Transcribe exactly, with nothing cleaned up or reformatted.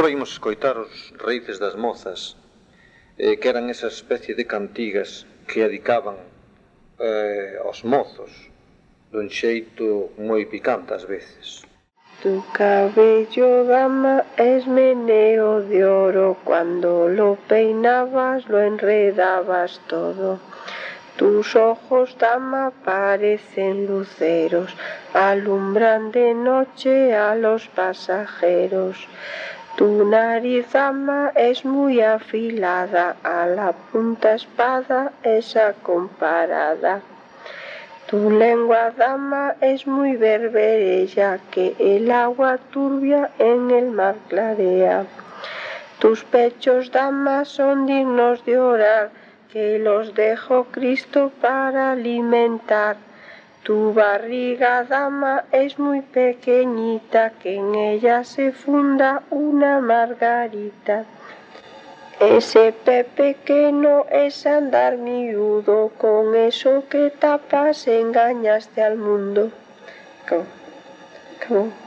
Agora imos escoitar os Raíces das Mozas, eh, que eran esa especie de cantigas que dedicaban eh, aos mozos dun xeito moi picante ás veces. Tu cabello, dama, es meneo de oro, cuando lo peinabas lo enredabas todo. Tus ojos, dama, parecen luceros, alumbran de noche a los pasajeros. Tu nariz, dama, es muy afilada, a la punta espada esa comparada. Tu lengua, dama, es muy berberella, que el agua turbia en el mar clarea. Tus pechos, dama, son dignos de orar, que los dejó Cristo para alimentar. Tu barriga, dama, es muy pequeñita, que en ella se funda una margarita. Ese pie pequeño es andar miudo, con eso que tapas engañaste al mundo. ¿Cómo? ¿Cómo?